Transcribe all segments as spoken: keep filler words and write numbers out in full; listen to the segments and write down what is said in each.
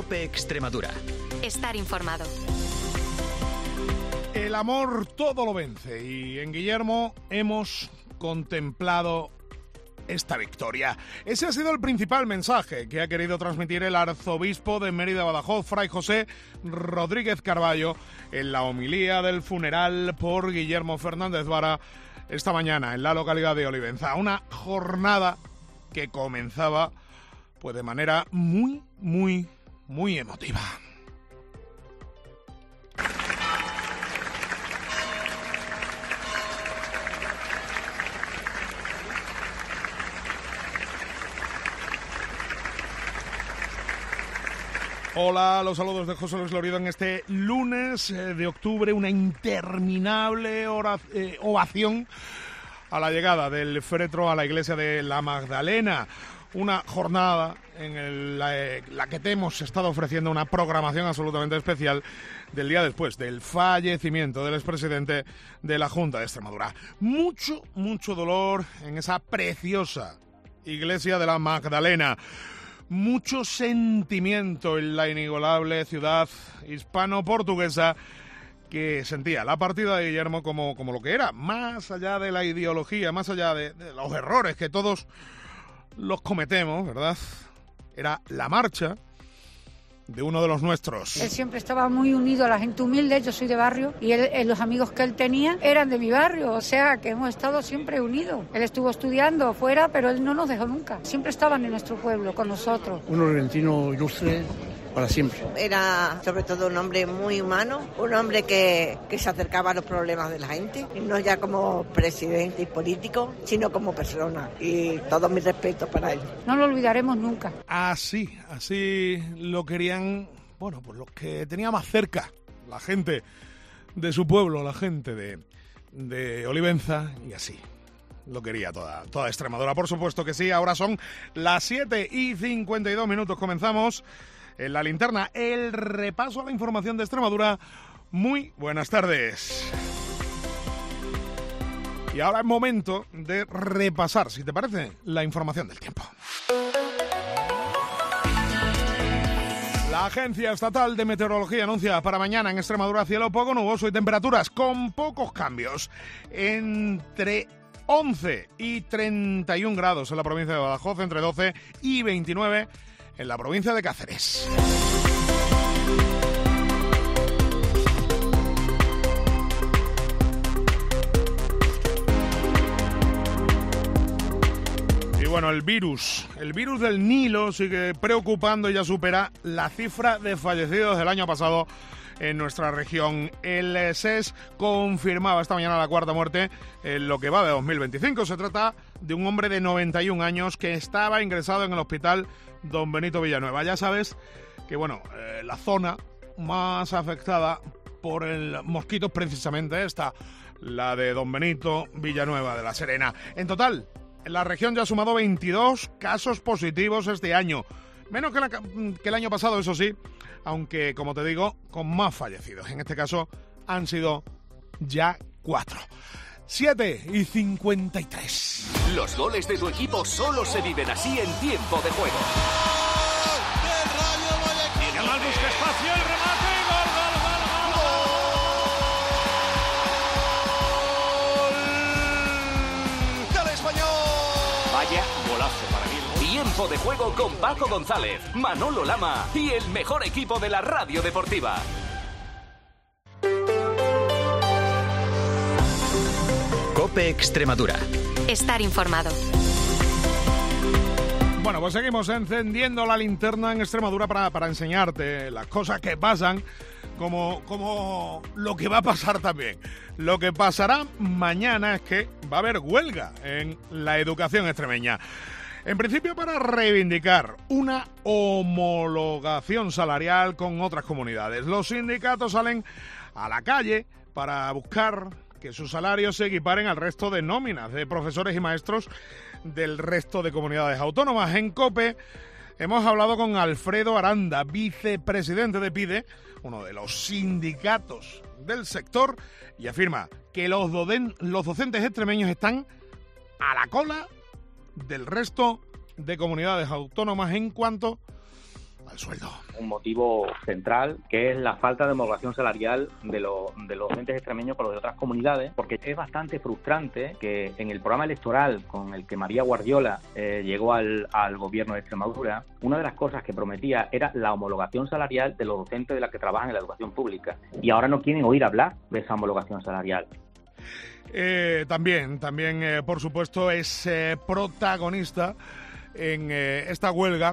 COPE Extremadura. Estar informado. El amor todo lo vence y en Guillermo hemos contemplado esta victoria. Ese ha sido el principal mensaje que ha querido transmitir el arzobispo de Mérida Badajoz, Fray José Rodríguez Carballo, en la homilía del funeral por Guillermo Fernández Vara esta mañana en la localidad de Olivenza. Una jornada que comenzaba pues de manera muy, muy, muy emotiva. Hola, los saludos de José Luis Lorido en este lunes de octubre, una interminable hora, eh, ovación a la llegada del féretro a la iglesia de la Magdalena. Una jornada en el, la, la que te hemos estado ofreciendo una programación absolutamente especial del día después del fallecimiento del expresidente de la Junta de Extremadura. Mucho, mucho dolor en esa preciosa iglesia de la Magdalena. Mucho sentimiento en la inigualable ciudad hispano-portuguesa que sentía la partida de Guillermo como, como lo que era, más allá de la ideología, más allá de, de los errores que todos los cometemos, ¿verdad? Era la marcha de uno de los nuestros. Él siempre estaba muy unido a la gente humilde, yo soy de barrio, y él, él, los amigos que él tenía eran de mi barrio, o sea que hemos estado siempre unidos. Él estuvo estudiando fuera, pero él no nos dejó nunca, siempre estaban en nuestro pueblo, con nosotros. Un argentino ilustre para siempre. Era sobre todo un hombre muy humano, un hombre que, que se acercaba a los problemas de la gente, y no ya como presidente y político, sino como persona, y todo mi respeto para él. No lo olvidaremos nunca. Así, así lo querían, bueno, pues los que tenía más cerca, la gente de su pueblo, la gente de, de Olivenza, y así lo quería toda, toda Extremadura. Por supuesto que sí. Ahora son las siete y cincuenta y dos minutos, comenzamos en la linterna, el repaso a la información de Extremadura. Muy buenas tardes. Y ahora es momento de repasar, si te parece, la información del tiempo. La Agencia Estatal de Meteorología anuncia para mañana en Extremadura cielo poco nuboso y temperaturas con pocos cambios. Entre once y treinta y un grados en la provincia de Badajoz, entre doce y veintinueve en la provincia de Cáceres. Y bueno, el virus, el virus del Nilo sigue preocupando y ya supera la cifra de fallecidos del año pasado en nuestra región. El S E S confirmaba esta mañana la cuarta muerte en lo que va de dos mil veinticinco. Se trata de un hombre de noventa y un años que estaba ingresado en el hospital Don Benito Villanueva. Ya sabes que, bueno, eh, la zona más afectada por el mosquito precisamente esta, la de Don Benito Villanueva de la Serena. En total, la región ya ha sumado veintidós casos positivos este año. Menos que, la, que el año pasado, eso sí, aunque, como te digo, con más fallecidos. En este caso han sido ya cuatro. siete y cincuenta y tres. Los goles de tu equipo solo se viven así en tiempo de juego. Miguel Mal busca espacio, el remate, gol, gol, gol, gol, gol. ¡Gol Español! Vaya golazo para mí. Tiempo de juego con Paco González, Manolo Lama y el mejor equipo de la radio deportiva. COPE Extremadura. Estar informado. Bueno, pues seguimos encendiendo la linterna en Extremadura para, para enseñarte las cosas que pasan, como, como lo que va a pasar también. Lo que pasará mañana es que va a haber huelga en la educación extremeña. En principio para reivindicar una homologación salarial con otras comunidades. Los sindicatos salen a la calle para buscar que sus salarios se equiparen al resto de nóminas de profesores y maestros del resto de comunidades autónomas. En COPE hemos hablado con Alfredo Aranda, vicepresidente de PIDE, uno de los sindicatos del sector, y afirma que los, doden, los docentes extremeños están a la cola del resto de comunidades autónomas en cuanto al sueldo. Un motivo central, que es la falta de homologación salarial de, lo, de los docentes extremeños con los de otras comunidades, porque es bastante frustrante que en el programa electoral con el que María Guardiola eh, llegó al, al gobierno de Extremadura, una de las cosas que prometía era la homologación salarial de los docentes de las que trabajan en la educación pública, y ahora no quieren oír hablar de esa homologación salarial. Eh, también, también eh, por supuesto, es eh, protagonista en eh, esta huelga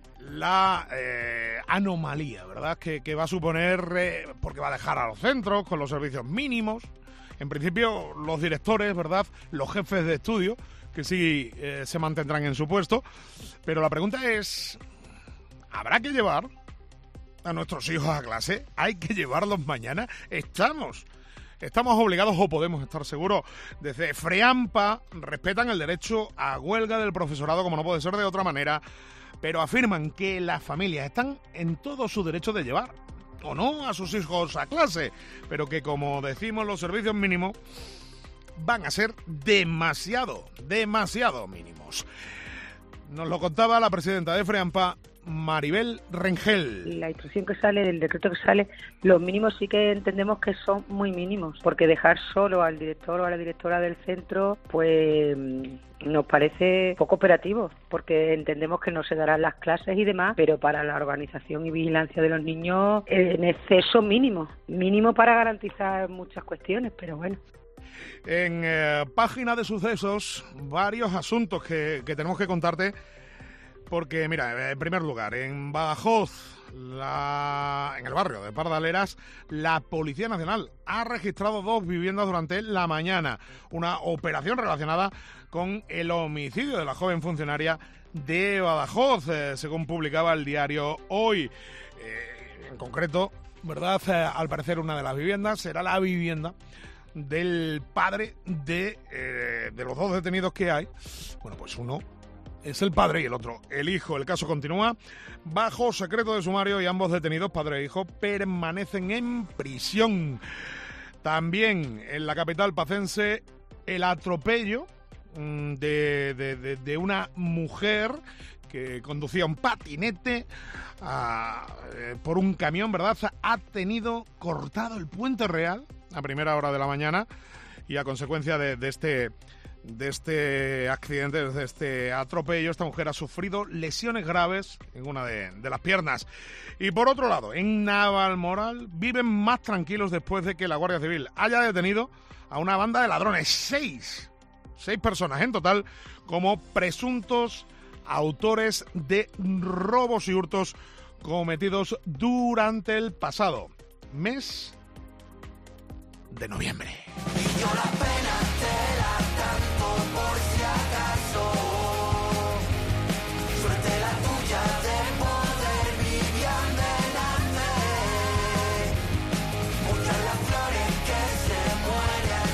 la eh, anomalía, ¿verdad?, que, que va a suponer, eh, porque va a dejar a los centros con los servicios mínimos. En principio, los directores, ¿verdad?, los jefes de estudio, que sí eh, se mantendrán en su puesto. Pero la pregunta es, ¿habrá que llevar a nuestros hijos a clase? ¿Hay que llevarlos mañana? Estamos... Estamos obligados, o podemos estar seguros, desde FREAMPA respetan el derecho a huelga del profesorado, como no puede ser de otra manera, pero afirman que las familias están en todo su derecho de llevar o no a sus hijos a clase, pero que, como decimos, los servicios mínimos van a ser demasiado, demasiado mínimos. Nos lo contaba la presidenta de FREAMPA, Maribel Rengel. La instrucción que sale, del decreto que sale, los mínimos sí que entendemos que son muy mínimos, porque dejar solo al director o a la directora del centro, pues nos parece poco operativo, porque entendemos que no se darán las clases y demás, pero para la organización y vigilancia de los niños en exceso mínimo, mínimo para garantizar muchas cuestiones, pero bueno. En eh, página de sucesos, varios asuntos que, que tenemos que contarte. Porque, mira, en primer lugar, en Badajoz, la... en el barrio de Pardaleras, la Policía Nacional ha registrado dos viviendas durante la mañana. Una operación relacionada con el homicidio de la joven funcionaria de Badajoz, eh, según publicaba el diario Hoy. Eh, en concreto, ¿verdad? Eh, al parecer una de las viviendas será la vivienda del padre de, eh, de los dos detenidos que hay. Bueno, pues uno es el padre y el otro el hijo. El caso continúa bajo secreto de sumario y ambos detenidos, padre e hijo, permanecen en prisión. También en la capital pacense, el atropello de, de, de, de una mujer que conducía un patinete a, eh, por un camión, ¿verdad? Ha tenido cortado el Puente Real a primera hora de la mañana y a consecuencia de, de este... de este accidente, de este atropello, esta mujer ha sufrido lesiones graves en una de, de las piernas. Y por otro lado, en Navalmoral viven más tranquilos después de que la Guardia Civil haya detenido a una banda de ladrones. Seis, seis personas en total como presuntos autores de robos y hurtos cometidos durante el pasado mes de noviembre. Y yo la pena te la canto por si acaso. Suerte la tuya de poder vivir adelante. Muchas las flores que se mueren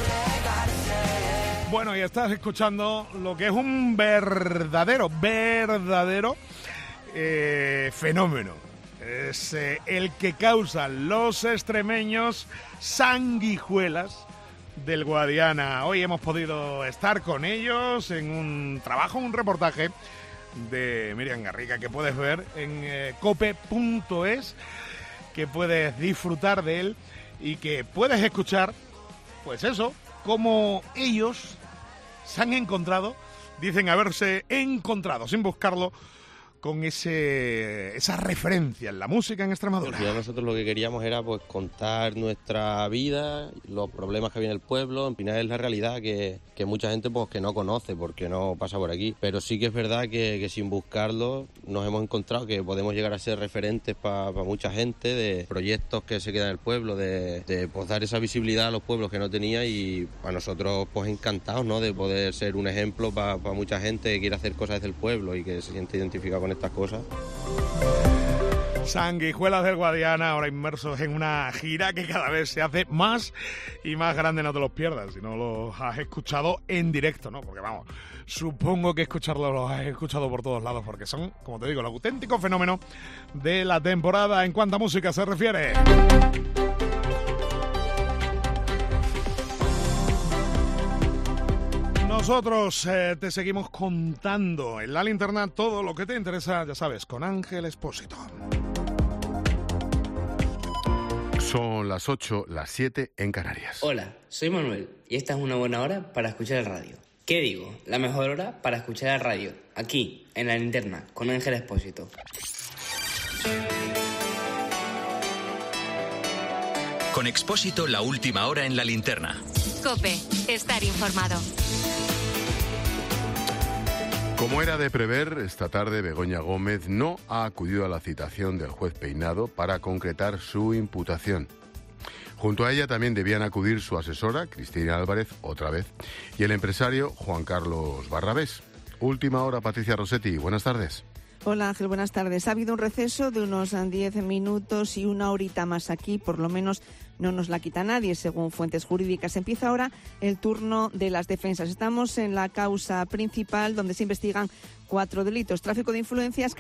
no regarse. Bueno, y estás escuchando lo que es un verdadero, verdadero eh, fenómeno. Es eh, el que causan los extremeños sanguijuelas del Guadiana. Hoy hemos podido estar con ellos en un trabajo, un reportaje de Miriam Garriga que puedes ver en eh, cope punto es, que puedes disfrutar de él y que puedes escuchar, pues eso, cómo ellos se han encontrado, dicen haberse encontrado sin buscarlo, con ese esa referencia en la música en Extremadura. Al final nosotros lo que queríamos era pues contar nuestra vida, los problemas que había en el pueblo. En final es la realidad que, que mucha gente pues que no conoce porque no pasa por aquí. Pero sí que es verdad que, que sin buscarlo nos hemos encontrado que podemos llegar a ser referentes para pa mucha gente de proyectos que se quedan en el pueblo, de, de pues dar esa visibilidad a los pueblos que no tenía, y a nosotros pues encantados, ¿no?, de poder ser un ejemplo para pa mucha gente que quiere hacer cosas desde el pueblo y que se siente identificado con estas cosas. Sanguijuelas del Guadiana, ahora inmersos en una gira que cada vez se hace más y más grande. No te los pierdas si no los has escuchado en directo, ¿no? Porque vamos, supongo que escucharlos los has escuchado por todos lados, porque son, como te digo, el auténtico fenómeno de la temporada en cuanto a música se refiere. Nosotros eh, te seguimos contando en la linterna todo lo que te interesa, ya sabes, con Ángel Expósito. Son las ocho, las siete en Canarias. Hola, soy Manuel y esta es una buena hora para escuchar el radio. ¿Qué digo? La mejor hora para escuchar el radio, aquí, en la linterna, con Ángel Expósito. Con Expósito, la última hora en la linterna. COPE, estar informado. Como era de prever, esta tarde Begoña Gómez no ha acudido a la citación del juez Peinado para concretar su imputación. Junto a ella también debían acudir su asesora, Cristina Álvarez, otra vez, y el empresario Juan Carlos Barrabés. Última hora, Patricia Rossetti. Buenas tardes. Hola Ángel, buenas tardes. Ha habido un receso de unos diez minutos y una horita más aquí, por lo menos no nos la quita nadie, según fuentes jurídicas. Empieza ahora el turno de las defensas. Estamos en la causa principal, donde se investigan cuatro delitos: tráfico de influencias,